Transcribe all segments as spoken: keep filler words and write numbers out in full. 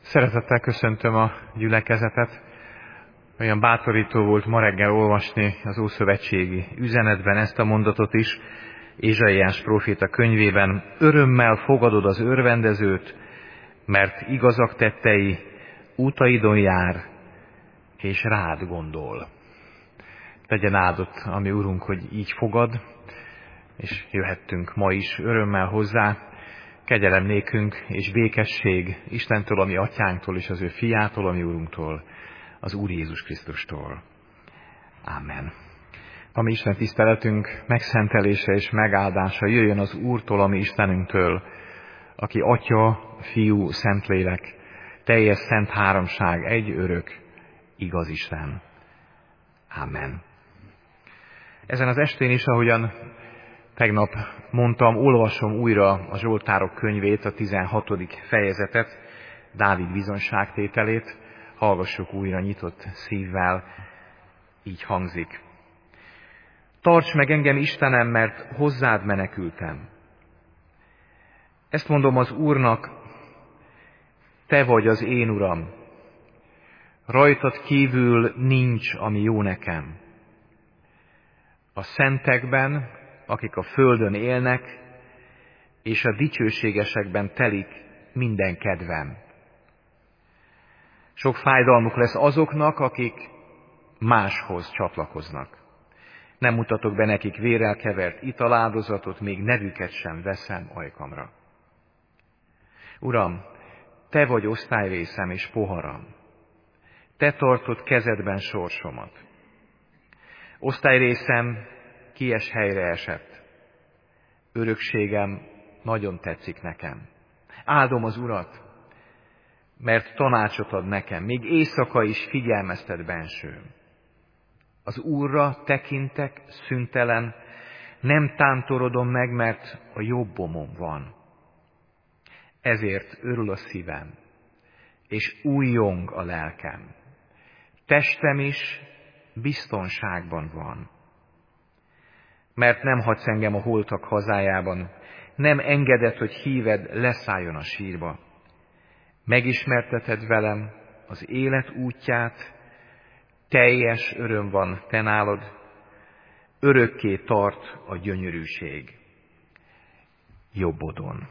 Szeretettel köszöntöm a gyülekezetet. Olyan bátorító volt ma reggel olvasni az Ószövetségi üzenetben ezt a mondatot is, Ézsaiás próféta könyvében: örömmel fogadod az örvendezőt, mert igazak tettei, útaidon jár, és rád gondol. Legyen áldott a mi Urunk, hogy így fogad, és jöhettünk ma is örömmel hozzá. Kegyelem nékünk és békesség Istentől, a mi atyánktól, és az ő fiától, a mi Urunktól, az Úr Jézus Krisztustól. Amen. A mi Isten tiszteletünk megszentelése és megáldása jöjjön az Úrtól, a mi Istenünktől, aki Atya, Fiú, Szentlélek, teljes szent háromság, egy örök, igaz Isten. Amen. Ezen az estén is, ahogyan tegnap mondtam, olvasom újra a Zsoltárok könyvét, a tizenhatodik fejezetet, Dávid bizonyságtételét. Hallgassuk újra nyitott szívvel, így hangzik. Tarts meg engem, Istenem, mert hozzád menekültem. Ezt mondom az Úrnak, te vagy az én Uram. Rajtad kívül nincs, ami jó nekem. A szentekben, akik a földön élnek, és a dicsőségesekben telik minden kedvem. Sok fájdalmuk lesz azoknak, akik máshoz csatlakoznak. Nem mutatok be nekik vérrel kevert italáldozatot, még nevüket sem veszem ajkamra. Uram, te vagy osztályrészem és poharam. Te tartod kezedben sorsomat. Osztályrészem kies helyre esett. Örökségem nagyon tetszik nekem. Áldom az Urat, mert tanácsot ad nekem, még éjszaka is figyelmeztet bensőm. Az Úrra tekintek szüntelen, nem tántorodom meg, mert a jobbomon van. Ezért örül a szívem, és újjong a lelkem. Testem is biztonságban van. Mert nem hagysz engem a holtak hazájában, nem engeded, hogy híved leszálljon a sírba. Megismerteted velem az élet útját, teljes öröm van te nálad, örökké tart a gyönyörűség jobbodon.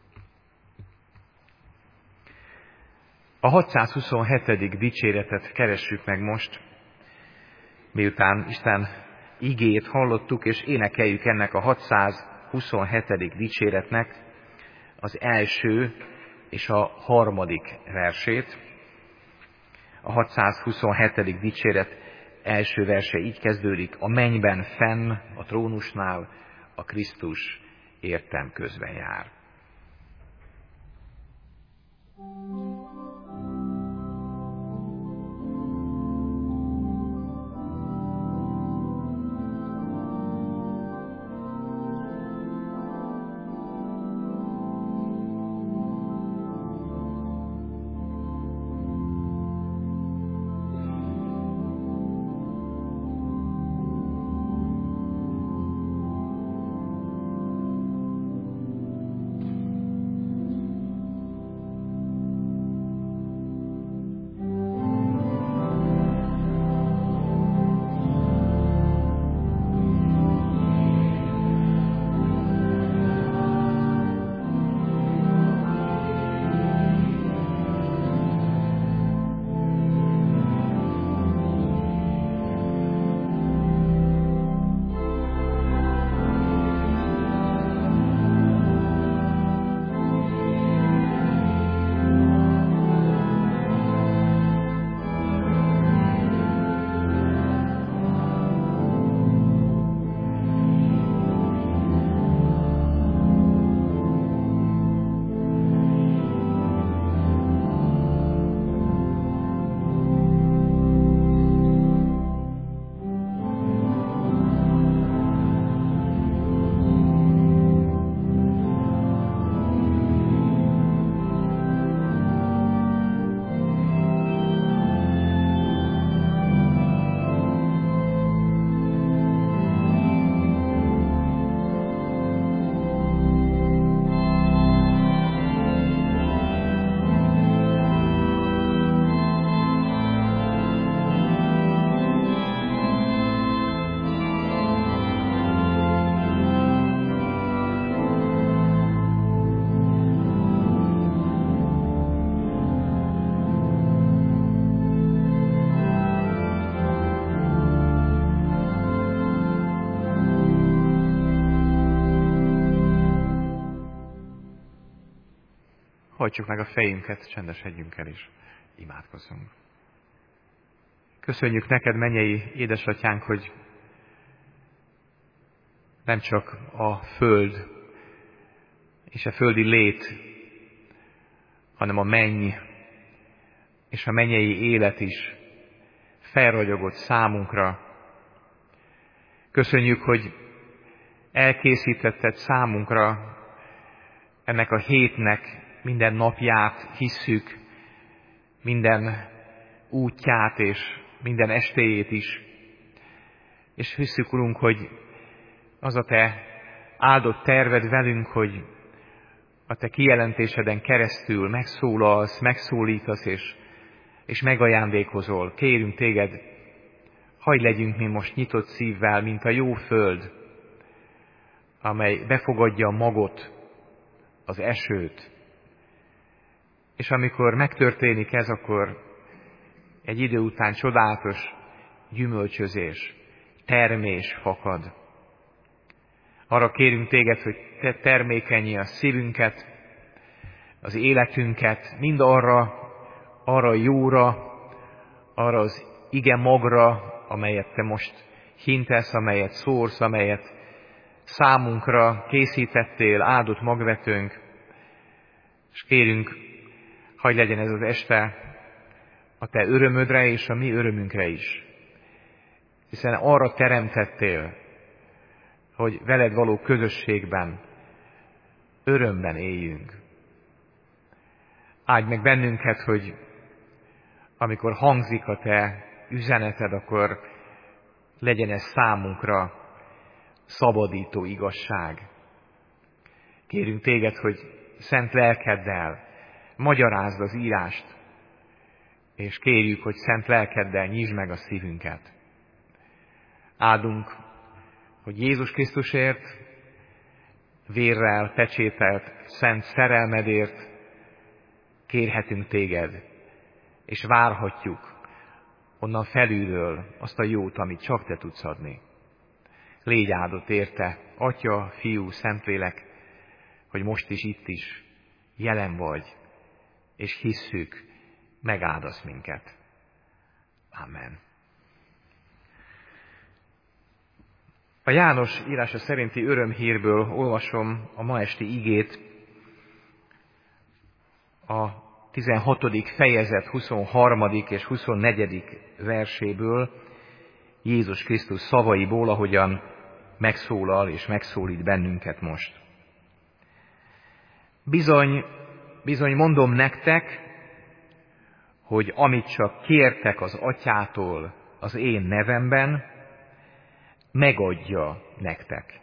A hatszázhuszonhetedik dicséretet keressük meg most, miután Isten igét hallottuk, és énekeljük ennek a hatszázhuszonhetedik dicséretnek az első és a harmadik versét. A hatszázhuszonhetedik dicséret első verse így kezdődik: a mennyben fenn a trónusnál a Krisztus értem közben jár. hajtsuk meg a fejünket, csendesedjünk el és imádkozzunk. Köszönjük neked, mennyei édesatyánk, hogy nem csak a föld és a földi lét, hanem a menny és a mennyei élet is felragyogott számunkra. Köszönjük, hogy elkészítetted számunkra ennek a hétnek minden napját, hisszük, minden útját és minden estéjét is. És hisszük, Urunk, hogy az a Te áldott terved velünk, hogy a Te kijelentéseden keresztül megszólalsz, megszólítasz és, és megajándékozol. Kérünk Téged, hagyj legyünk mi most nyitott szívvel, mint a jó föld, amely befogadja a magot, az esőt. És amikor megtörténik ez, akkor egy idő után csodálatos gyümölcsözés, termés fakad. Arra kérünk Téged, hogy Te termékenyi a szívünket, az életünket, mind arra, arra a jóra, arra az ige magra, amelyet Te most hintesz, amelyet szórsz, amelyet számunkra készítettél, áldott magvetőnk, és kérünk, hadd legyen ez az este a Te örömödre és a mi örömünkre is. Hiszen arra teremtettél, hogy veled való közösségben, örömben éljünk. Áldj meg bennünket, hogy amikor hangzik a Te üzeneted, akkor legyen ez számunkra szabadító igazság. Kérünk Téged, hogy szent lelkeddel magyarázd az írást, és kérjük, hogy szent lelkeddel nyisd meg a szívünket. Áldunk, hogy Jézus Krisztusért, vérrel pecsételt szent szerelmedért kérhetünk Téged, és várhatjuk onnan felülről azt a jót, amit csak Te tudsz adni. Légy áldott érte, Atya, Fiú, Szentlélek, hogy most is itt is jelen vagy, és hisszük, megáldasz minket. Amen. A János írása szerinti örömhírből olvasom a ma esti igét, a tizenhatodik fejezet huszonharmadik és huszonnegyedik verséből, Jézus Krisztus szavaiból, ahogyan megszólal és megszólít bennünket most. Bizony, bizony mondom nektek, hogy amit csak kértek az Atyától az én nevemben, megadja nektek.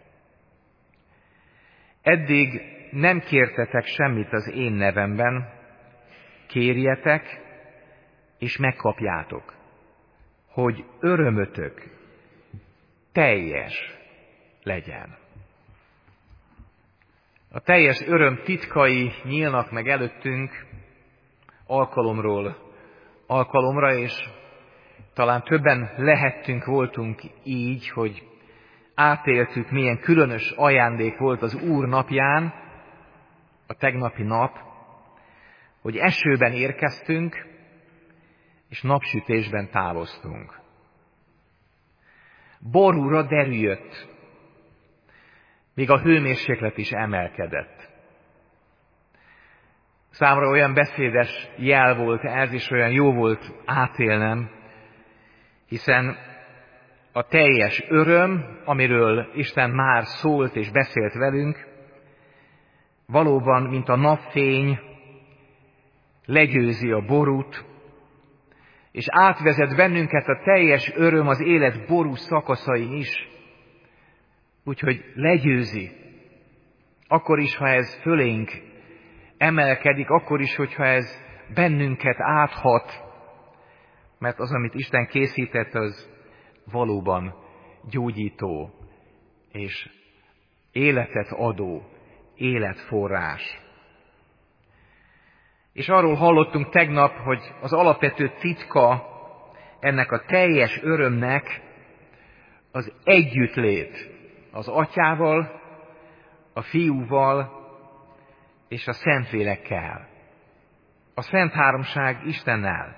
Eddig nem kértetek semmit az én nevemben, kérjetek, és megkapjátok, hogy örömötök teljes legyen. A teljes öröm titkai nyílnak meg előttünk alkalomról alkalomra, és talán többen lehettünk, voltunk így, hogy átéltük, milyen különös ajándék volt az Úr napján, a tegnapi nap, hogy esőben érkeztünk, és napsütésben távoztunk. Borúra derű jött, még a hőmérséklet is emelkedett. Számomra olyan beszédes jel volt ez, és olyan jó volt átélnem, hiszen a teljes öröm, amiről Isten már szólt és beszélt velünk, valóban, mint a napfény, legyőzi a borút, és átvezet bennünket a teljes öröm az élet ború szakaszain is, úgyhogy legyőzi. Akkor is, ha ez fölénk emelkedik, akkor is, hogyha ez bennünket áthat, mert az, amit Isten készített, az valóban gyógyító és életet adó életforrás. És arról hallottunk tegnap, hogy az alapvető titka ennek a teljes örömnek az együttlét az Atyával, a Fiúval és a Szentlélekkel. a Szent Háromság Istennel.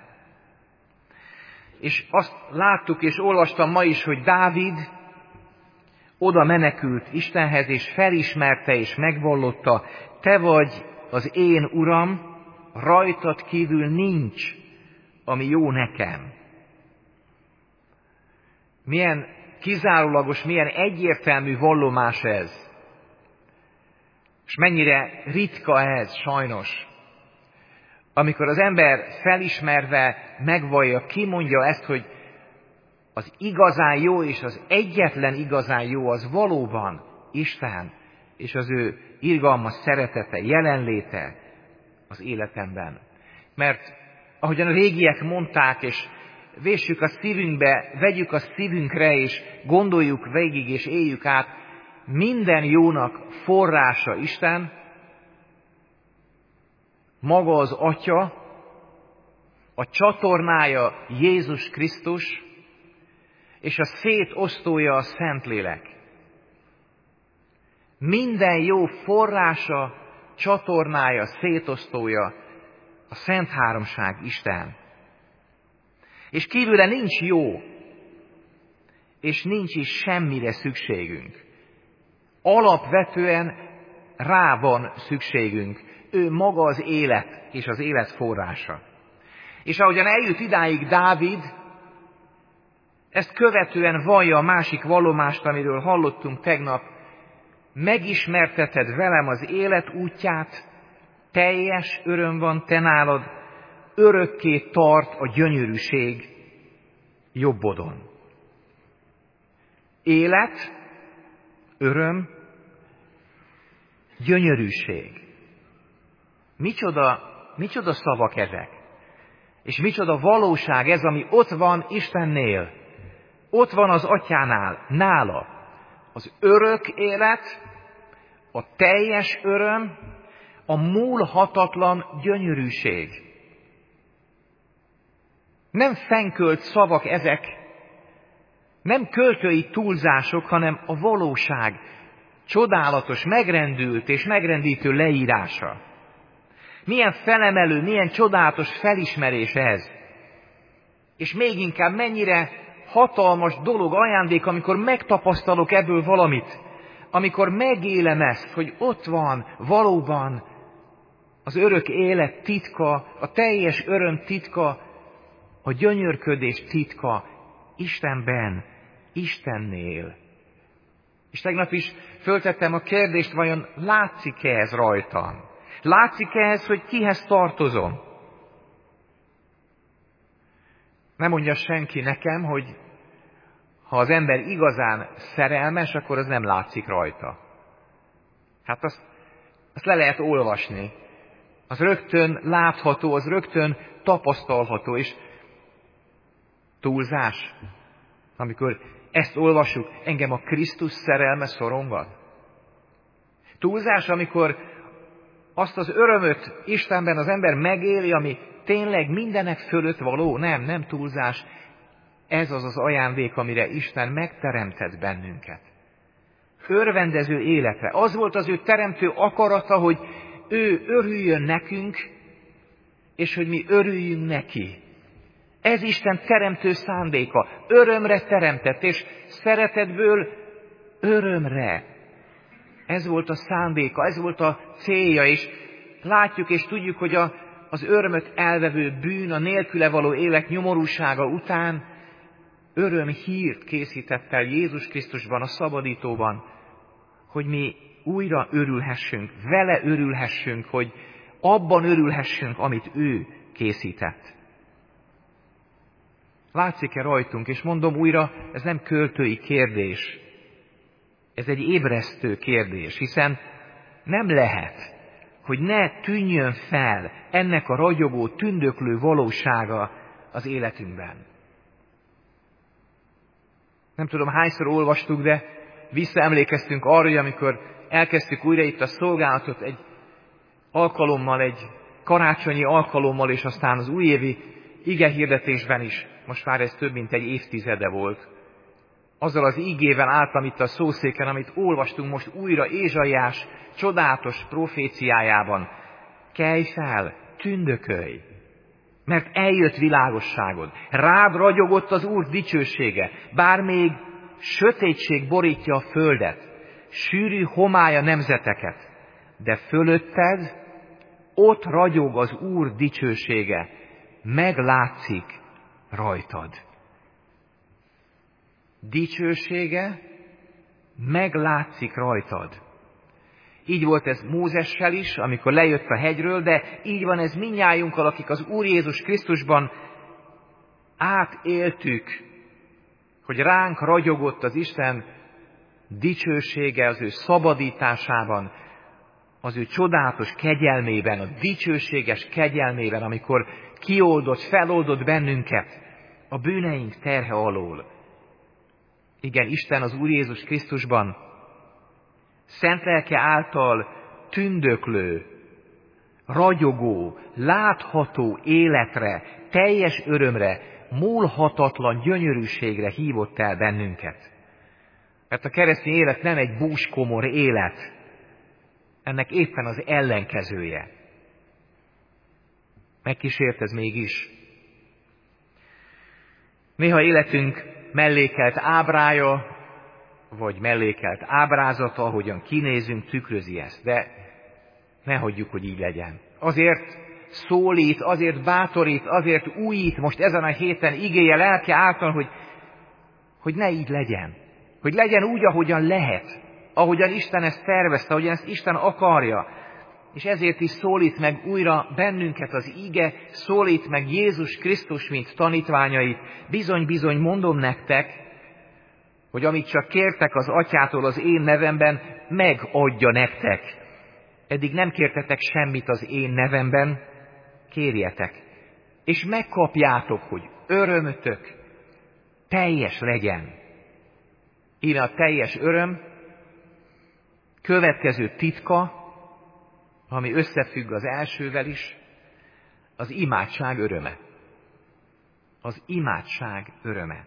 És azt láttuk és olvastam ma is, hogy Dávid oda menekült Istenhez, és felismerte és megvallotta, te vagy az én Uram, rajtad kívül nincs, ami jó nekem. Milyen kizárólagos, milyen egyértelmű vallomás ez. És mennyire ritka ez, sajnos. Amikor az ember felismerve megvallja, kimondja ezt, hogy az igazán jó és az egyetlen igazán jó az valóban Isten, és az ő irgalmas szeretete, jelenléte az életemben. Mert ahogyan a régiek mondták, és véssük a szívünkbe, vegyük a szívünkre, és gondoljuk végig, és éljük át, minden jónak forrása Isten, maga az Atya, a csatornája Jézus Krisztus, és a szétosztója a Szentlélek. Minden jó forrása, csatornája, szétosztója a Szent Háromság Isten. És kívüle nincs jó, és nincs is semmire szükségünk. Alapvetően rá van szükségünk. Ő maga az élet és az élet forrása. És ahogyan eljut idáig Dávid, ezt követően vallja a másik vallomást, amiről hallottunk tegnap, megismerteted velem az élet útját, teljes öröm van te nálad, örökké tart a gyönyörűség jobbodon. Élet, öröm, gyönyörűség. Micsoda, micsoda szavak ezek? És micsoda valóság ez, ami ott van Istennél, ott van az Atyánál, nála. Az örök élet, a teljes öröm, a múlhatatlan gyönyörűség. Nem fenkölt szavak ezek, nem költői túlzások, hanem a valóság csodálatos, megrendült és megrendítő leírása. Milyen felemelő, milyen csodálatos felismerés ez. És még inkább mennyire hatalmas dolog, ajándék, amikor megtapasztalok ebből valamit, amikor megélem ezt, hogy ott van valóban az örök élet titka, a teljes öröm titka, a gyönyörködés titka Istenben, Istennél. És tegnap is föltettem a kérdést, vajon látszik-e ez rajtam? Látszik-e ez, hogy kihez tartozom? Nem mondja senki nekem, hogy ha az ember igazán szerelmes, akkor az nem látszik rajta. Hát azt, azt le lehet olvasni. Az rögtön látható, az rögtön tapasztalható, és túlzás, amikor ezt olvassuk, engem a Krisztus szerelme szorongat. Túlzás, amikor azt az örömöt Istenben az ember megéli, ami tényleg mindenek fölött való. Nem, nem túlzás. Ez az az ajándék, amire Isten megteremtett bennünket. Örvendező életre. Az volt az ő teremtő akarata, hogy ő örüljön nekünk, és hogy mi örüljünk neki. Ez Isten teremtő szándéka. Örömre teremtett, és szeretetből örömre. Ez volt a szándéka, ez volt a célja, és látjuk és tudjuk, hogy a, az örömöt elvevő bűn, a nélküle való élet nyomorúsága után öröm hírt készített el Jézus Krisztusban, a szabadítóban, hogy mi újra örülhessünk, vele örülhessünk, hogy abban örülhessünk, amit ő készített. Látszik-e rajtunk? És mondom újra, ez nem költői kérdés. Ez egy ébresztő kérdés, hiszen nem lehet, hogy ne tűnjön fel ennek a ragyogó, tündöklő valósága az életünkben. Nem tudom, hányszor olvastuk, de visszaemlékeztünk arra, hogy amikor elkezdtük újra itt a szolgálatot egy alkalommal, egy karácsonyi alkalommal, és aztán az újévi igehirdetésben is, most már ez több mint egy évtizede volt, azzal az ígével álltam itt a szószéken, amit olvastunk most újra Ézsaiás csodálatos proféciájában. Kelj fel, tündökölj, mert eljött világosságod. Rád ragyogott az Úr dicsősége, bár még sötétség borítja a földet, sűrű homály a nemzeteket, de fölötted ott ragyog az Úr dicsősége, meglátszik rajtad. Dicsősége meglátszik rajtad. Így volt ez Mózessel is, amikor lejött a hegyről, de így van ez mindnyájunkkal, akik az Úr Jézus Krisztusban átéltük, hogy ránk ragyogott az Isten dicsősége az ő szabadításában, az ő csodálatos kegyelmében, a dicsőséges kegyelmében, amikor kioldott, feloldott bennünket a bűneink terhe alól. Igen, Isten az Úr Jézus Krisztusban szent lelke által tündöklő, ragyogó, látható életre, teljes örömre, múlhatatlan gyönyörűségre hívott el bennünket. Mert a keresztény élet nem egy búskomor élet, ennek éppen az ellenkezője. Megkísért ez mégis. Néha életünk mellékelt ábrája, vagy mellékelt ábrázata, ahogyan kinézünk, tükrözi ezt. De ne hagyjuk, hogy így legyen. Azért szólít, azért bátorít, azért újít most ezen a héten igéje lelke által, hogy, hogy ne így legyen. Hogy legyen úgy, ahogyan lehet. Ahogyan Isten ezt tervezte, ahogyan ezt Isten akarja. És ezért is szólít meg újra bennünket az íge, szólít meg Jézus Krisztus, mint tanítványait. Bizony-bizony mondom nektek, hogy amit csak kértek az Atyától az én nevemben, megadja nektek. Eddig nem kértetek semmit az én nevemben, kérjetek. És megkapjátok, hogy örömötök teljes legyen. Íme a teljes öröm következő titka, ami összefügg az elsővel is, az imádság öröme. Az imádság öröme.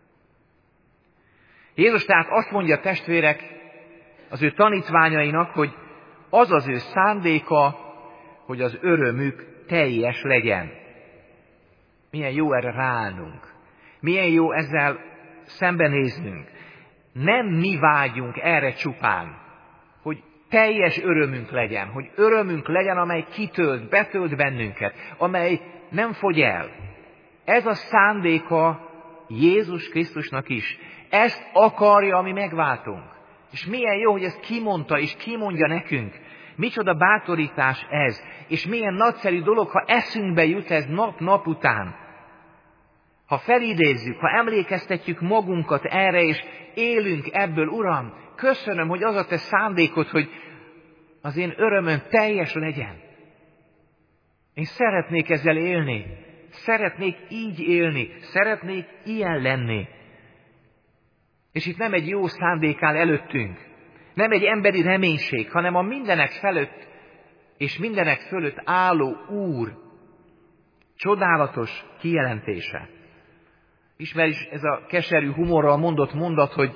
Jézus tehát azt mondja a testvérek az ő tanítványainak, hogy az az ő szándéka, hogy az örömük teljes legyen. Milyen jó erre ráállnunk. Milyen jó ezzel szembenéznünk. Nem mi vágyunk erre csupán, hogy teljes örömünk legyen, hogy örömünk legyen, amely kitölt, betölt bennünket, amely nem fogy el. Ez a szándéka Jézus Krisztusnak is. Ezt akarja a mi megváltunk. És milyen jó, hogy ezt kimondta és kimondja nekünk. Micsoda bátorítás ez, és milyen nagyszerű dolog, ha eszünkbe jut ez nap-nap után. Ha felidézzük, ha emlékeztetjük magunkat erre, és élünk ebből, Uram, köszönöm, hogy az a te szándékod, hogy az én örömöm teljes legyen. Én szeretnék ezzel élni, szeretnék így élni, szeretnék ilyen lenni. És itt nem egy jó szándék áll előttünk, nem egy emberi reménység, hanem a mindenek felett és mindenek fölött álló Úr csodálatos kijelentése. Ismerjük ez a keserű humorral mondott mondat, hogy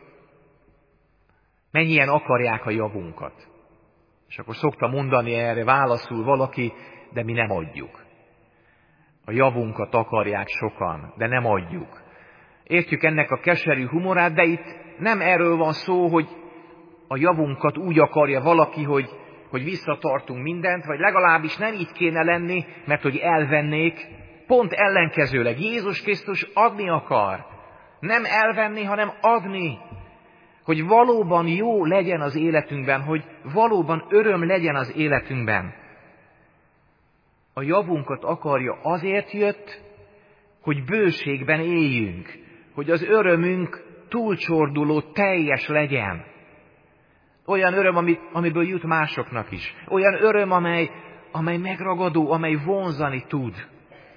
mennyien akarják a javunkat. És akkor szokta mondani erre válaszul valaki, de mi nem adjuk. A javunkat akarják sokan, de nem adjuk. Értjük ennek a keserű humorát, de itt nem erről van szó, hogy a javunkat úgy akarja valaki, hogy, hogy visszatartunk mindent, vagy legalábbis nem így kéne lenni, mert hogy elvennék. Pont ellenkezőleg Jézus Krisztus adni akar. Nem elvenni, hanem adni. Hogy valóban jó legyen az életünkben, hogy valóban öröm legyen az életünkben. A javunkat akarja, azért jött, hogy bőségben éljünk, hogy az örömünk túlcsorduló, teljes legyen. Olyan öröm, amit, amiből jut másoknak is. Olyan öröm, amely, amely megragadó, amely vonzani tud.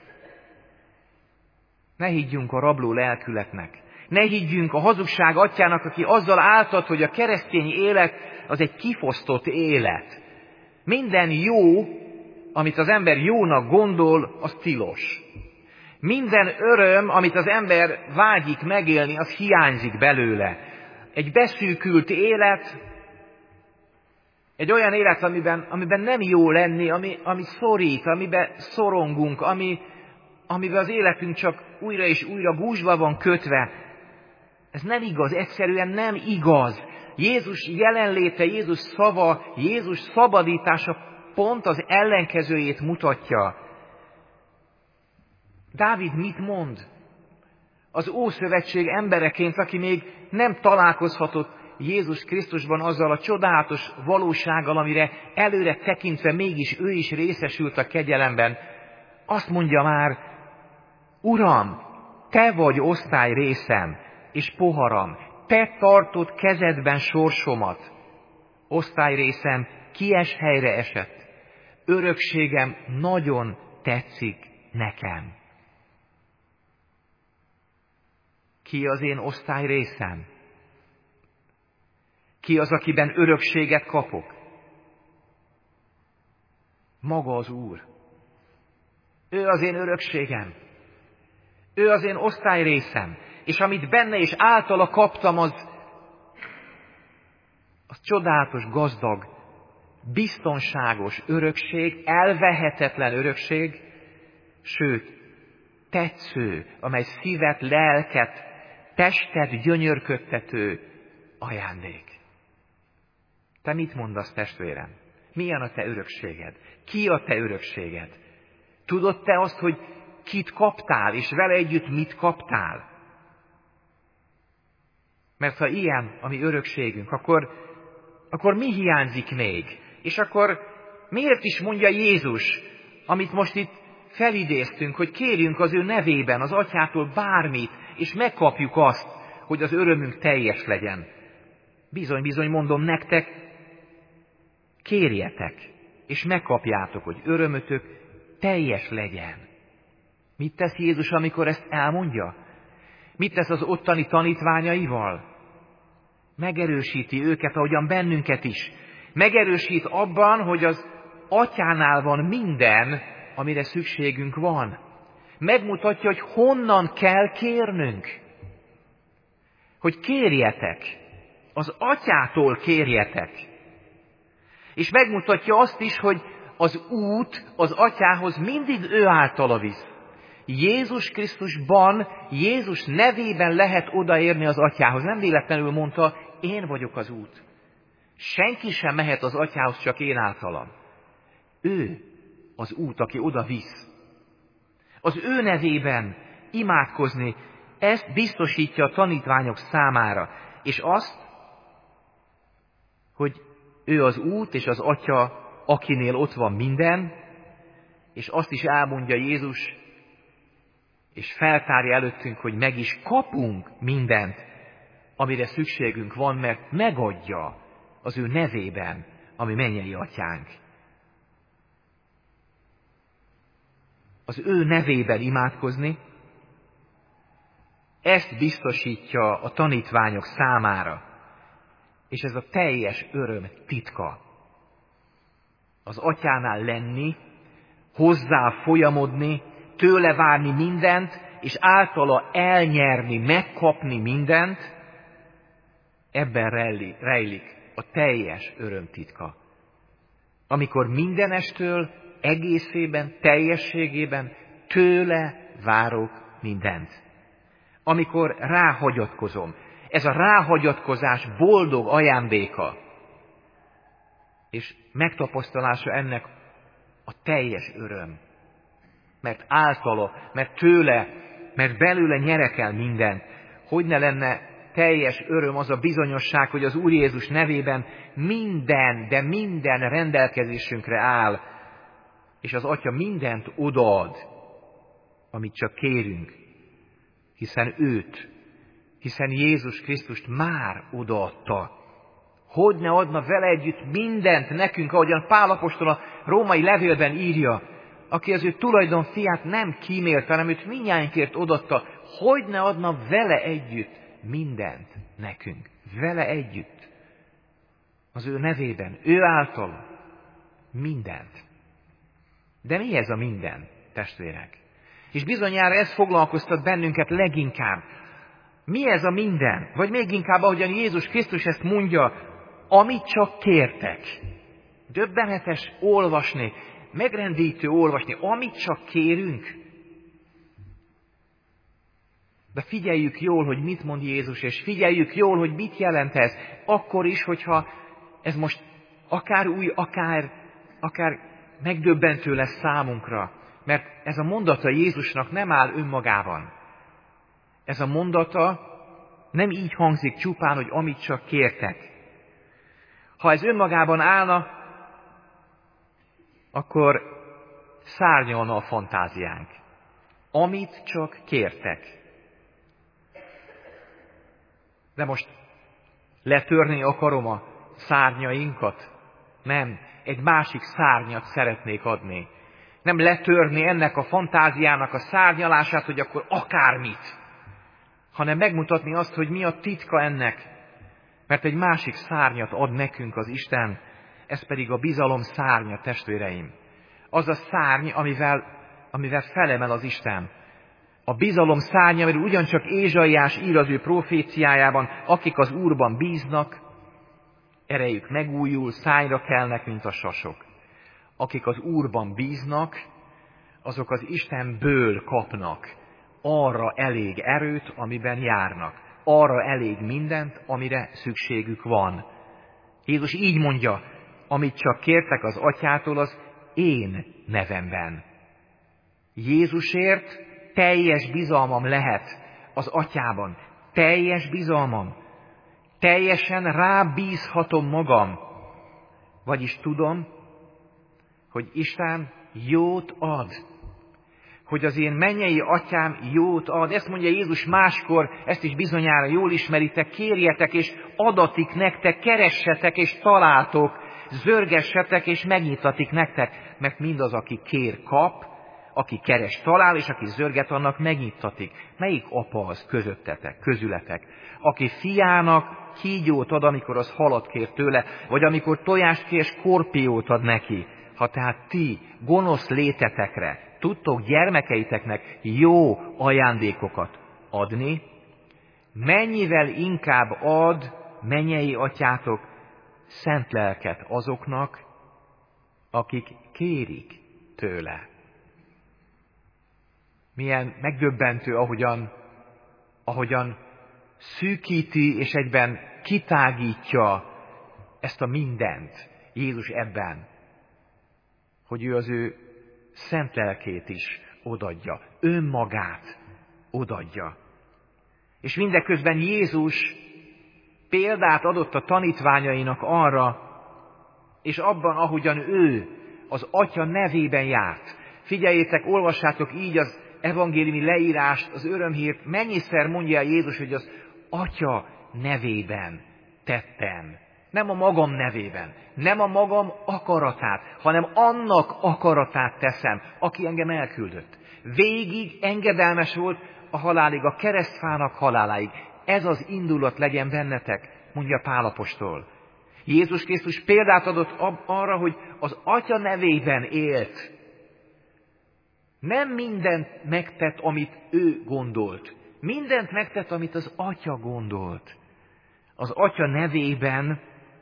Ne higgyünk a rabló lelkületnek. Ne higgyünk a hazugság atyának, aki azzal áltat, hogy a keresztény élet az egy kifosztott élet. Minden jó, amit az ember jónak gondol, az tilos. Minden öröm, amit az ember vágyik megélni, az hiányzik belőle. Egy beszűkült élet Egy olyan élet, amiben, amiben nem jó lenni, ami, ami szorít, amiben szorongunk, ami, amiben az életünk csak újra és újra gúzsba van kötve. Ez nem igaz, egyszerűen nem igaz. Jézus jelenléte, Jézus szava, Jézus szabadítása pont az ellenkezőjét mutatja. Dávid mit mond? Az Ószövetség embereként, aki még nem találkozhatott Jézus Krisztusban azzal a csodálatos valósággal, amire előre tekintve mégis ő is részesült a kegyelemben, azt mondja már: Uram, te vagy osztály részem és poharam, te tartod kezedben sorsomat. Osztály részem kies helyre esett, örökségem nagyon tetszik nekem. Ki az én osztály részem? Ki az, akiben örökséget kapok? Maga az Úr. Ő az én örökségem. Ő az én osztály részem. És amit benne és általa kaptam, az, az csodálatos, gazdag, biztonságos örökség, elvehetetlen örökség, sőt, tetsző, amely szívet, lelket, testet gyönyörködtető ajándék. Te mit mondasz, testvérem? Milyen a te örökséged? Ki a te örökséged? Tudod te azt, hogy kit kaptál, és vele együtt mit kaptál? Mert ha ilyen a mi örökségünk, akkor, akkor mi hiányzik még? És akkor miért is mondja Jézus, amit most itt felidéztünk, hogy kérjünk az ő nevében, az Atyától bármit, és megkapjuk azt, hogy az örömünk teljes legyen. Bizony, bizony mondom nektek, kérjetek, és megkapjátok, hogy örömötök teljes legyen. Mit tesz Jézus, amikor ezt elmondja? Mit tesz az ottani tanítványaival? Megerősíti őket, ahogyan bennünket is. Megerősít abban, hogy az Atyánál van minden, amire szükségünk van. Megmutatja, hogy honnan kell kérnünk. Hogy kérjetek. Az Atyától kérjetek. És megmutatja azt is, hogy az út az Atyához mindig ő általa visz. Jézus Krisztusban, Jézus nevében lehet odaérni az Atyához. Nem véletlenül mondta, én vagyok az út. Senki sem mehet az Atyához, csak én általam. Ő az út, aki oda visz. Az ő nevében imádkozni, ezt biztosítja a tanítványok számára. És azt, hogy ő az út és az Atya, akinél ott van minden, és azt is elmondja Jézus, és feltárja előttünk, hogy meg is kapunk mindent, amire szükségünk van, mert megadja az ő nevében, ami mennyei Atyánk. Az ő nevében imádkozni, ezt biztosítja a tanítványok számára, és ez a teljes öröm titka. Az Atyánál lenni, hozzá folyamodni, tőle várni mindent, és általa elnyerni, megkapni mindent, ebben rejlik a teljes öröm titka. Amikor mindenestől, egészében, teljességében tőle várok mindent. Amikor ráhagyatkozom. Ez a ráhagyatkozás boldog ajándéka. És megtapasztalása ennek a teljes öröm. Mert általa, mert tőle, mert belőle nyerek el mindent. Hogy ne lenne teljes öröm az a bizonyosság, hogy az Úr Jézus nevében minden, de minden rendelkezésünkre áll, és az Atya mindent odaad, amit csak kérünk, hiszen őt, hiszen Jézus Krisztust már odaadta. Hogy ne adna vele együtt mindent nekünk, ahogyan Pál apostol a római levélben írja, aki az ő tulajdon fiát nem kímélt, hanem őt mindnyájunkért odaadta, hogy ne adna vele együtt mindent nekünk. Vele együtt. Az ő nevében, ő által mindent. De mi ez a minden, testvérek? És bizonyára ez foglalkoztat bennünket leginkább. Mi ez a minden? Vagy még inkább, ahogyan Jézus Krisztus ezt mondja, amit csak kértek. Döbbenetes olvasni, megrendítő olvasni, amit csak kérünk. De figyeljük jól, hogy mit mond Jézus, és figyeljük jól, hogy mit jelent ez. Akkor is, hogyha ez most akár új, akár, akár megdöbbentő lesz számunkra. Mert ez a mondata Jézusnak nem áll önmagában. Ez a mondata nem így hangzik csupán, hogy amit csak kértek. Ha ez önmagában állna, akkor szárnyalna a fantáziánk. Amit csak kértek. De most letörni akarom a szárnyainkat? Nem, egy másik szárnyat szeretnék adni. Nem letörni ennek a fantáziának a szárnyalását, hogy akkor akármit, hanem megmutatni azt, hogy mi a titka ennek. Mert egy másik szárnyat ad nekünk az Isten, ez pedig a bizalom szárnya, testvéreim. Az a szárny, amivel, amivel felemel az Isten. A bizalom szárnya, amiről ugyancsak Ézsaiás ír az ő proféciájában, akik az Úrban bíznak, erejük megújul, szányra kelnek, mint a sasok. Akik az Úrban bíznak, azok az Istenből kapnak arra elég erőt, amiben járnak. Arra elég mindent, amire szükségük van. Jézus így mondja, amit csak kértek az Atyától, az én nevemben. Jézusért teljes bizalmam lehet az Atyában. Teljes bizalmam. Teljesen rábízhatom magam. Vagyis tudom, hogy Isten jót ad. Hogy az én mennyei Atyám jót ad. Ezt mondja Jézus máskor, ezt is bizonyára jól ismeritek, kérjetek és adatik nektek, keressetek és találtok, zörgessetek és megnyitatik nektek, mert mindaz, aki kér, kap, aki keres, talál, és aki zörget, annak megnyitatik. Melyik apa az közöttetek, közületek, aki fiának kígyót ad, amikor az halat kér tőle, vagy amikor tojást kér, skorpiót ad neki? Ha tehát ti gonosz létetekre tudtok gyermekeiteknek jó ajándékokat adni, mennyivel inkább ad mennyei atyátok szent lelket azoknak, akik kérik tőle. Milyen megdöbbentő, ahogyan, ahogyan szűkíti és egyben kitágítja ezt a mindent Jézus ebben, hogy ő az ő szent lelkét is odadja, önmagát odadja. És mindeközben Jézus példát adott a tanítványainak arra, és abban, ahogyan ő az Atya nevében járt. Figyeljétek, olvassátok így az evangéliumi leírást, az örömhírt, mennyiszer mondja Jézus, hogy az Atya nevében tettem. Nem a magam nevében, nem a magam akaratát, hanem annak akaratát teszem, aki engem elküldött. Végig engedelmes volt a halálig, a keresztfának haláláig. Ez az indulat legyen bennetek, mondja Pál apostol. Jézus Krisztus példát adott arra, hogy az Atya nevében élt. Nem mindent megtett, amit ő gondolt. Mindent megtett, amit az Atya gondolt. Az Atya nevében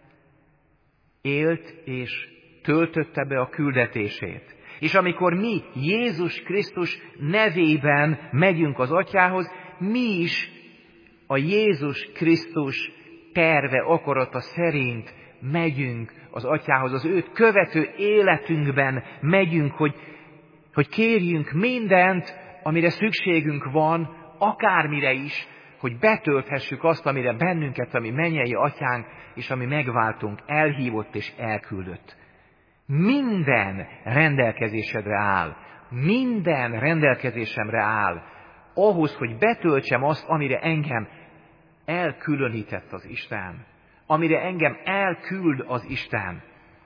élt és töltötte be a küldetését. És amikor mi Jézus Krisztus nevében megyünk az Atyához, mi is a Jézus Krisztus terve, akarata szerint megyünk az Atyához. Az őt követő életünkben megyünk, hogy, hogy kérjünk mindent, amire szükségünk van, akármire is, hogy betölthessük azt, amire bennünket, ami mennyei Atyánk, és ami megváltunk, elhívott és elküldött. Minden rendelkezésedre áll, minden rendelkezésemre áll, ahhoz, hogy betöltsem azt, amire engem elkülönített az Isten, amire engem elküld az Isten.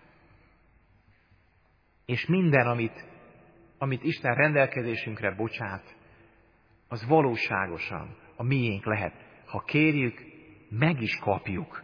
És minden, amit, amit Isten rendelkezésünkre bocsát, az valóságosan a miénk lehet. Ha kérjük, meg is kapjuk.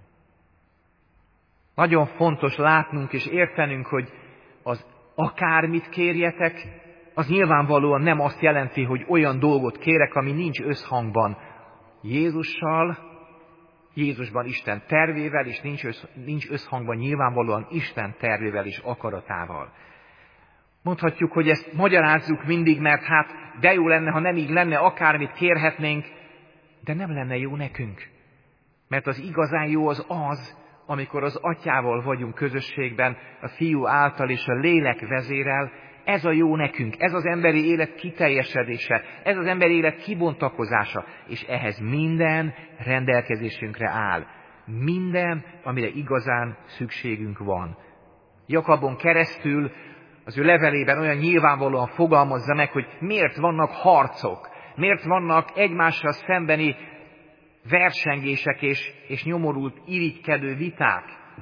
Nagyon fontos látnunk és értenünk, hogy az akármit kérjetek, az nyilvánvalóan nem azt jelenti, hogy olyan dolgot kérek, ami nincs összhangban Jézussal Jézusban Isten tervével, és nincs, össz, nincs összhangban nyilvánvalóan Isten tervével és akaratával. Mondhatjuk, hogy ezt magyarázzuk mindig, mert hát de jó lenne, ha nem így lenne, akármit kérhetnénk, de nem lenne jó nekünk. Mert az igazán jó az az, amikor az Atyával vagyunk közösségben, a Fiú által és a Lélek vezérel, ez a jó nekünk, ez az emberi élet kiteljesedése, ez az emberi élet kibontakozása, és ehhez minden rendelkezésünkre áll. Minden, amire igazán szükségünk van. Jakabon keresztül az ő levelében olyan nyilvánvalóan fogalmazza meg, hogy miért vannak harcok, miért vannak egymással szembeni versengések és, és nyomorult, irigykedő viták.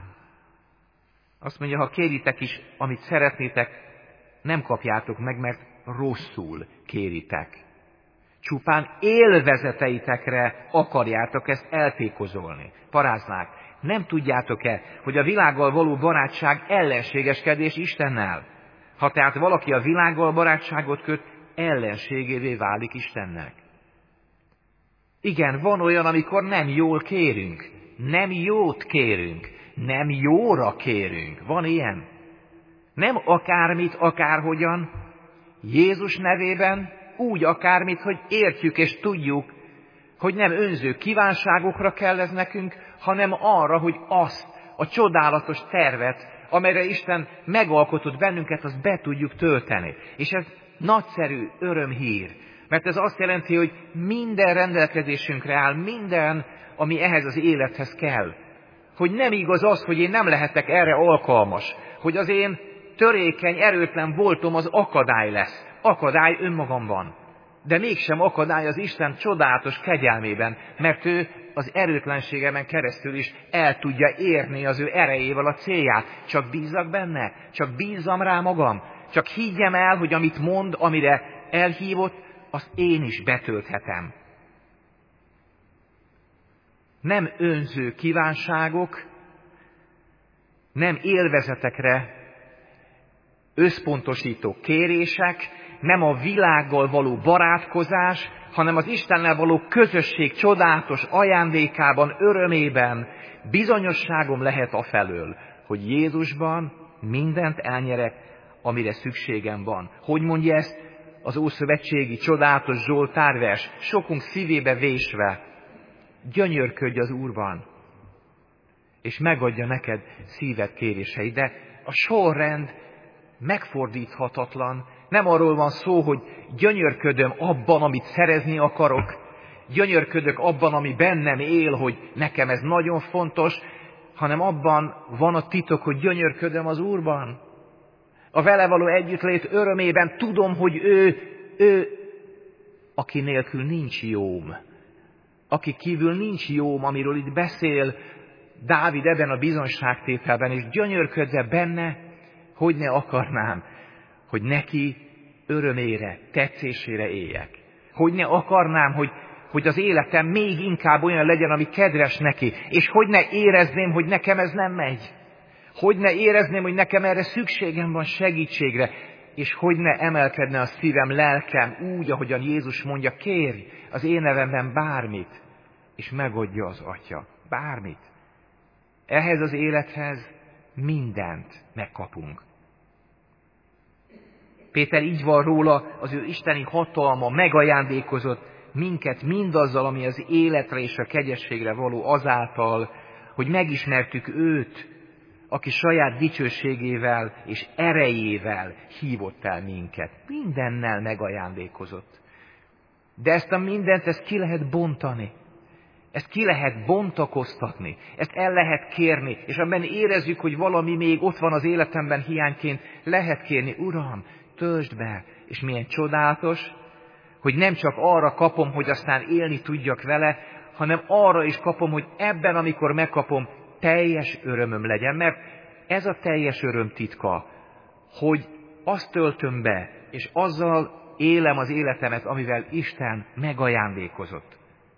Azt mondja, ha kéritek is, amit szeretnétek, nem kapjátok meg, mert rosszul kéritek. Csupán élvezeteitekre akarjátok ezt eltékozolni. Paráznák, nem tudjátok-e, hogy a világgal való barátság ellenségeskedés Istennel? Ha tehát valaki a világgal barátságot köt, ellenségévé válik Istennek. Igen, van olyan, amikor nem jól kérünk, nem jót kérünk, nem jóra kérünk. Van ilyen? Nem akármit, akárhogyan, Jézus nevében, úgy akármit, hogy értjük és tudjuk, hogy nem önző kívánságokra kell ez nekünk, hanem arra, hogy azt a csodálatos tervet, amelyre Isten megalkotott bennünket, azt be tudjuk tölteni. És ez nagyszerű örömhír, mert ez azt jelenti, hogy minden rendelkezésünkre áll, minden, ami ehhez az élethez kell. Hogy nem igaz az, hogy én nem lehetek erre alkalmas, hogy az én törékeny, erőtlen voltom az akadály lesz. Akadály önmagamban. De mégsem akadály az Isten csodálatos kegyelmében, mert ő az erőtlenségemen keresztül is el tudja érni az ő erejével a célját. Csak bízzak benne, csak bízzam rá magam, csak higgyem el, hogy amit mond, amire elhívott, azt én is betölthetem. Nem önző kívánságok, nem élvezetekre összpontosító kérések, nem a világgal való barátkozás, hanem az Istennel való közösség csodálatos ajándékában, örömében bizonyosságom lehet afelől, hogy Jézusban mindent elnyerek, amire szükségem van. Hogy mondja ezt az ószövetségi csodálatos Zsoltárvers, sokunk szívébe vésve? Gyönyörködj az Úrban, és megadja neked szíved kéréseit. De a sorrend megfordíthatatlan. Nem arról van szó, hogy gyönyörködöm abban, amit szerezni akarok, gyönyörködök abban, ami bennem él, hogy nekem ez nagyon fontos, hanem abban van a titok, hogy gyönyörködöm az Úrban. A vele való együttlét örömében tudom, hogy ő, ő, aki nélkül nincs jóm. Aki kívül nincs jóm, amiről itt beszél Dávid ebben a bizonyságtételben, és gyönyörködve benne, hogy ne akarnám, hogy neki örömére, tetszésére éljek. Hogy ne akarnám, hogy, hogy az életem még inkább olyan legyen, ami kedves neki. És hogy ne érezném, hogy nekem ez nem megy. Hogy ne érezném, hogy nekem erre szükségem van segítségre. És hogy ne emelkedne a szívem, lelkem úgy, ahogyan Jézus mondja, kérj az én nevemben bármit, és megadja az Atya. Bármit. Ehhez az élethez mindent megkapunk. Péter így van róla, az ő isteni hatalma megajándékozott minket mindazzal, ami az életre és a kegyességre való azáltal, hogy megismertük őt, aki saját dicsőségével és erejével hívott el minket. Mindennel megajándékozott. De ezt a mindent, ezt ki lehet bontani. Ezt ki lehet bontakoztatni, ezt el lehet kérni, és abban érezzük, hogy valami még ott van az életemben hiányként, lehet kérni, Uram, töltsd be, és milyen csodálatos, hogy nem csak arra kapom, hogy aztán élni tudjak vele, hanem arra is kapom, hogy ebben, amikor megkapom, teljes örömöm legyen, mert ez a teljes öröm titka, hogy azt töltöm be, és azzal élem az életemet, amivel Isten megajándékozott.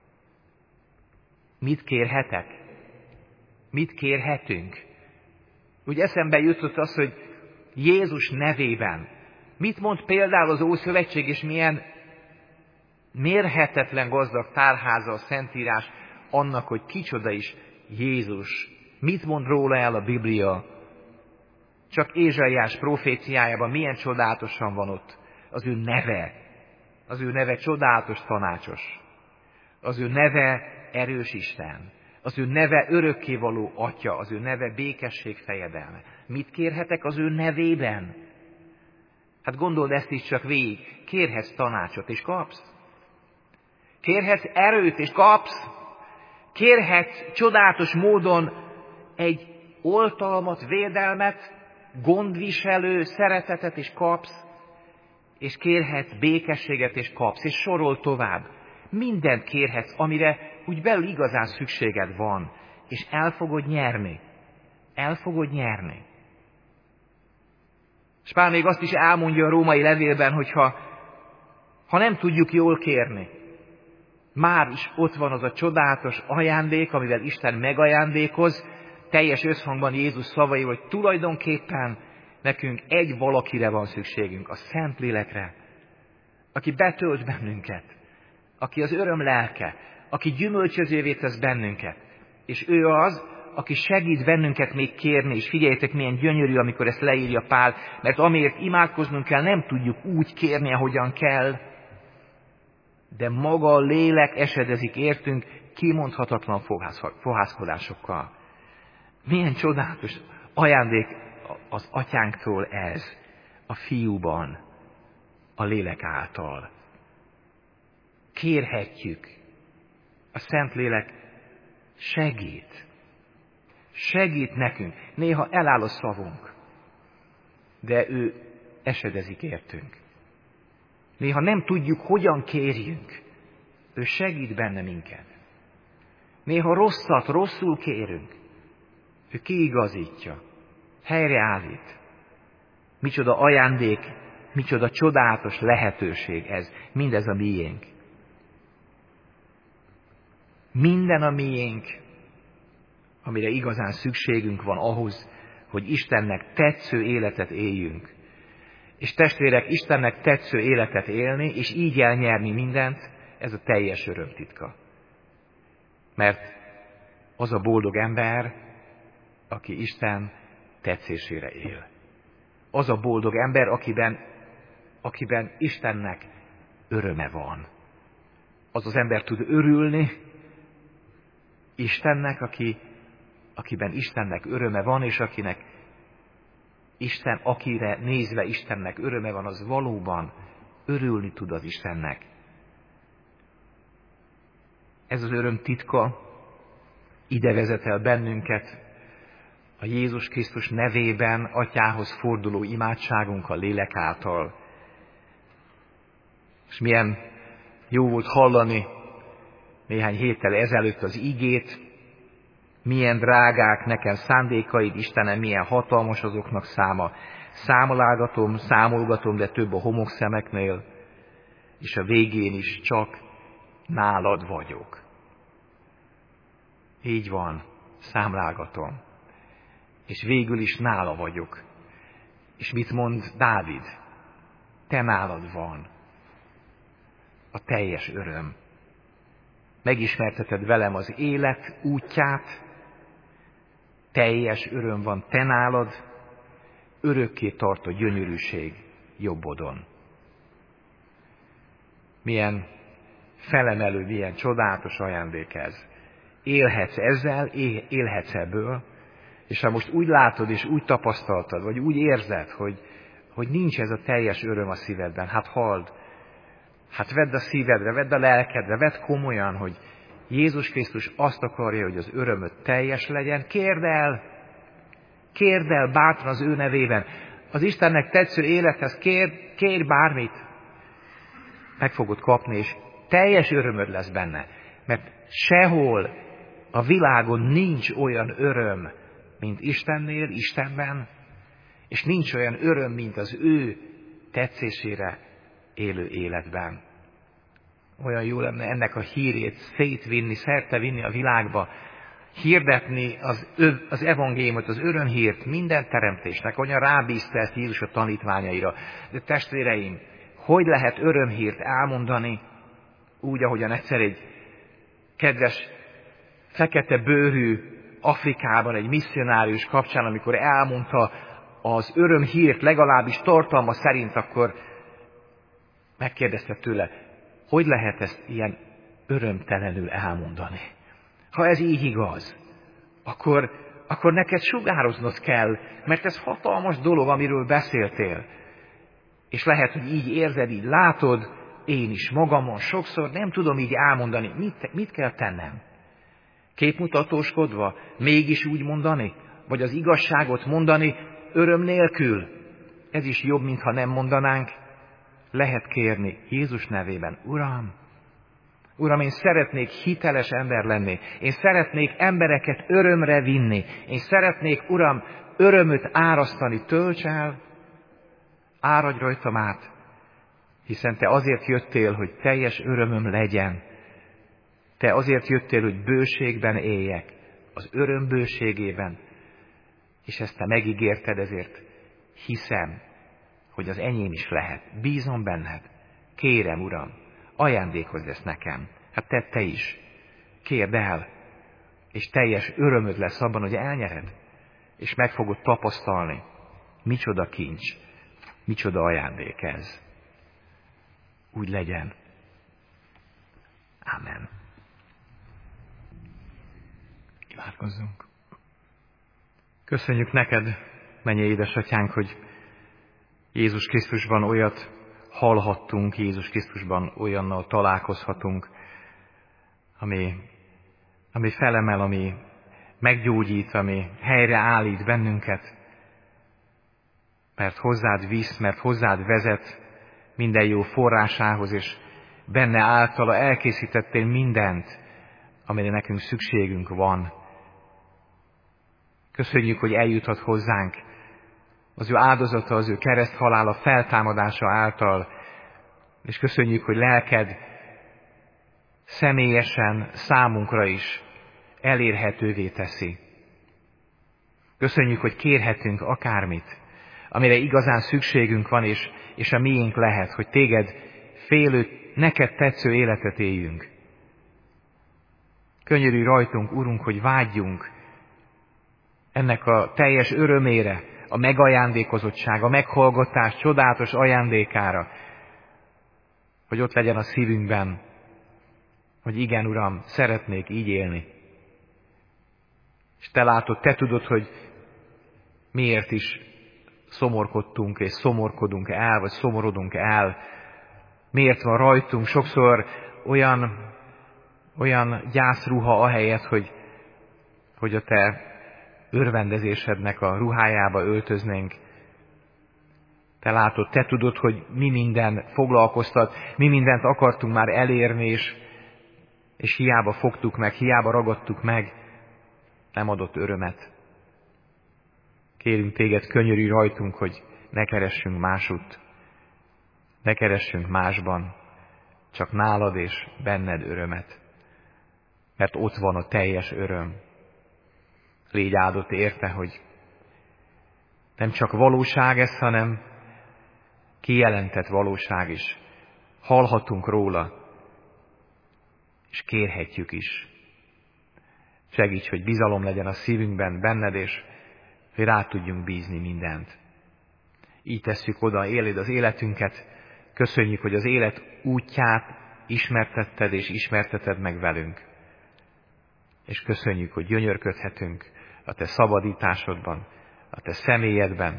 Mit kérhetek? Mit kérhetünk? Úgy eszembe jutott az, hogy Jézus nevében. Mit mond például az Ószövetség, és milyen mérhetetlen gazdag tárháza a Szentírás annak, hogy kicsoda is Jézus. Mit mond róla el a Biblia? Csak Ézsaiás proféciájában milyen csodálatosan van ott az ő neve. Az ő neve csodálatos tanácsos. Az ő neve erős Isten. Az ő neve örökkévaló Atya. Az ő neve békesség fejedelme. Mit kérhetek az ő nevében? Hát gondold ezt is csak végig. Kérhetsz tanácsot és kapsz. Kérhetsz erőt és kapsz. Kérhetsz csodálatos módon egy oltalmat, védelmet, gondviselő szeretetet és kapsz. És kérhetsz békességet és kapsz. És sorol tovább. Mindent kérhetsz, amire úgy belül igazán szükséged van. És el fogod nyerni. El fogod nyerni. És Pál még azt is elmondja a római levélben, hogyha ha nem tudjuk jól kérni, már is ott van az a csodálatos ajándék, amivel Isten megajándékoz, teljes összhangban Jézus szavai, hogy tulajdonképpen nekünk egy valakire van szükségünk, a Szentlélekre, aki betölt bennünket, aki az öröm lelke, aki gyümölcsözővé tesz bennünket. És ő az, aki segít bennünket még kérni, és figyeljétek, milyen gyönyörű, amikor ezt leírja Pál, mert amiért imádkoznunk kell, nem tudjuk úgy kérni, ahogyan kell, de maga a lélek esedezik értünk kimondhatatlan fohászkodásokkal. Milyen csodálatos ajándék az atyánktól ez, a fiúban, a lélek által. Kérhetjük. A Szentlélek segít. Segít nekünk. Néha eláll a szavunk, de ő esedezik értünk. Néha nem tudjuk, hogyan kérjünk. Ő segít benne minket. Néha rosszat, rosszul kérünk. Ő kiigazítja, helyreállít. Micsoda ajándék, micsoda csodálatos lehetőség ez. Mindez a miénk. Minden a miénk, amire igazán szükségünk van ahhoz, hogy Istennek tetsző életet éljünk. És testvérek, Istennek tetsző életet élni, és így elnyerni mindent, ez a teljes öröm titka. Mert az a boldog ember, aki Isten tetszésére él. Az a boldog ember, akiben, akiben Istennek öröme van. Az az ember tud örülni Istennek, aki, akiben Istennek öröme van, és akinek Isten, akire nézve Istennek öröme van, az valóban örülni tud az Istennek. Ez az öröm titka ide vezet el bennünket a Jézus Krisztus nevében Atyához forduló imádságunk a lélek által. És milyen jó volt hallani néhány héttel ezelőtt az igét, milyen drágák nekem szándékaid, Istenem, milyen hatalmas azoknak száma. Számolálgatom, számolgatom, de több a homokszemeknél, és a végén is csak nálad vagyok. Így van, számlálgatom. És végül is nála vagyok. És mit mond Dávid? Te nálad van a teljes öröm. Megismerteted velem az élet útját, teljes öröm van te nálad, örökké tart a gyönyörűség jobbodon. Milyen felemelő, milyen csodálatos ajándék ez. Élhetsz ezzel, élhetsz ebből, és ha most úgy látod és úgy tapasztaltad, vagy úgy érzed, hogy, hogy nincs ez a teljes öröm a szívedben, hát halld, hát vedd a szívedre, vedd a lelkedre, vedd komolyan, hogy Jézus Krisztus azt akarja, hogy az örömöd teljes legyen. Kérd el, kérd el bátran az ő nevében. Az Istennek tetsző élethez kérd, kérj bármit. Meg fogod kapni, és teljes örömöd lesz benne. Mert sehol a világon nincs olyan öröm, mint Istennél, Istenben, és nincs olyan öröm, mint az ő tetszésére élő életben. Olyan jó lenne ennek a hírét szétvinni, szerte vinni a világba, hirdetni az, az evangéliumot, az örömhírt minden teremtésnek, olyan rábízta ezt Jézus a tanítványaira. De testvéreim, hogy lehet örömhírt elmondani úgy, ahogyan egyszer egy kedves fekete bőrű Afrikában egy misszionárius kapcsán, amikor elmondta az örömhírt, legalábbis tartalma szerint, akkor megkérdezte tőle, hogy lehet ezt ilyen örömtelenül elmondani. Ha ez így igaz, akkor, akkor neked sugároznod kell, mert ez hatalmas dolog, amiről beszéltél. És lehet, hogy így érzed, így látod, én is magamon sokszor nem tudom így elmondani, mit, mit kell tennem. Képmutatóskodva, mégis úgy mondani, vagy az igazságot mondani öröm nélkül. Ez is jobb, mintha nem mondanánk. Lehet kérni Jézus nevében, Uram, Uram, én szeretnék hiteles ember lenni. Én szeretnék embereket örömre vinni. Én szeretnék, Uram, örömöt árasztani. Tölts el, áradj rajtam át, hiszen Te azért jöttél, hogy teljes örömöm legyen. Te azért jöttél, hogy bőségben éljek, az öröm bőségében, és ezt Te megígérted, ezért hiszem, hogy az enyém is lehet. Bízom benned. Kérem, Uram, ajándékozz ezt nekem. Hát tedd Te is. Kérd el, és teljes örömöd lesz abban, hogy elnyered, és meg fogod tapasztalni, micsoda kincs, micsoda ajándék ez. Úgy legyen. Amen. Imádkozzunk. Köszönjük neked, mennyei édesatyánk, hogy Jézus Krisztusban olyat hallhattunk, Jézus Krisztusban olyannal találkozhatunk, ami, ami felemel, ami meggyógyít, ami helyreállít bennünket, mert hozzád visz, mert hozzád vezet minden jó forrásához, és benne általa elkészítettél mindent, amire nekünk szükségünk van. Köszönjük, hogy eljuthat hozzánk az ő áldozata, az ő kereszthalála, feltámadása által, és köszönjük, hogy lelked személyesen számunkra is elérhetővé teszi. Köszönjük, hogy kérhetünk akármit, amire igazán szükségünk van, és, és a miénk lehet, hogy téged félő, neked tetsző életet éljünk. Könyörülj rajtunk, Urunk, hogy vágyjunk ennek a teljes örömére, a megajándékozottság, a meghallgatás csodálatos ajándékára, hogy ott legyen a szívünkben, hogy igen, Uram, szeretnék így élni. És Te látod, Te tudod, hogy miért is szomorkodtunk és szomorkodunk el, vagy szomorodunk el. Miért van rajtunk sokszor olyan, olyan gyászruha ahelyett, hogy, hogy a Te örvendezésednek a ruhájába öltöznénk. Te látod, Te tudod, hogy mi minden foglalkoztat, mi mindent akartunk már elérni, és, és hiába fogtuk meg, hiába ragadtuk meg, nem adott örömet. Kérünk Téged, könyörülj rajtunk, hogy ne keressünk másutt, ne keressünk másban, csak nálad és benned örömet, mert ott van a teljes öröm. Légy áldott érte, hogy nem csak valóság ez, hanem kijelentett valóság is. Hallhatunk róla, és kérhetjük is. Segíts, hogy bizalom legyen a szívünkben benned, és hogy rá tudjunk bízni mindent. Így tesszük oda, éléd az életünket. Köszönjük, hogy az élet útját ismertetted és ismerteted meg velünk. És köszönjük, hogy gyönyörködhetünk a Te szabadításodban, a Te személyedben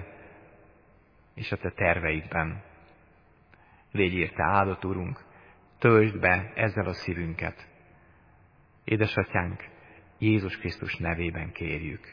és a Te terveidben. Légy érte áldott, Urunk, töltsd be ezzel a szívünket. Édesatyánk, Jézus Krisztus nevében kérjük.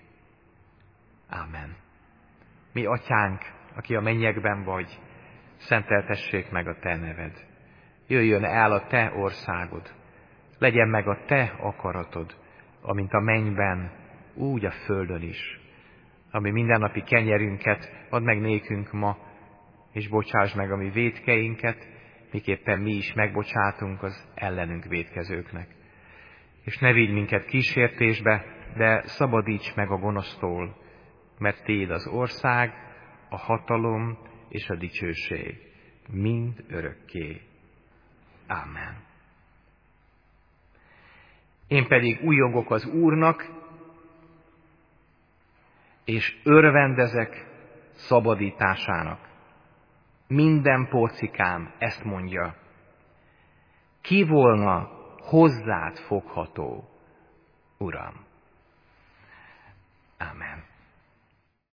Ámen. Mi atyánk, aki a mennyekben vagy, szenteltessék meg a Te neved. Jöjjön el a Te országod, legyen meg a Te akaratod, amint a mennyben, úgy a földön is. Ami mindennapi kenyerünket add meg nékünk ma, és bocsáss meg a mi vétkeinket, miképpen mi is megbocsátunk az ellenünk vétkezőknek. És ne vigy minket kísértésbe, de szabadíts meg a gonosztól, mert Tiéd az ország, a hatalom és a dicsőség, mind örökké. Ámen. Én pedig újjongok az Úrnak, és örvendezek szabadításának. Minden porcikám ezt mondja. Ki volna hozzád fogható, Uram? Ámen.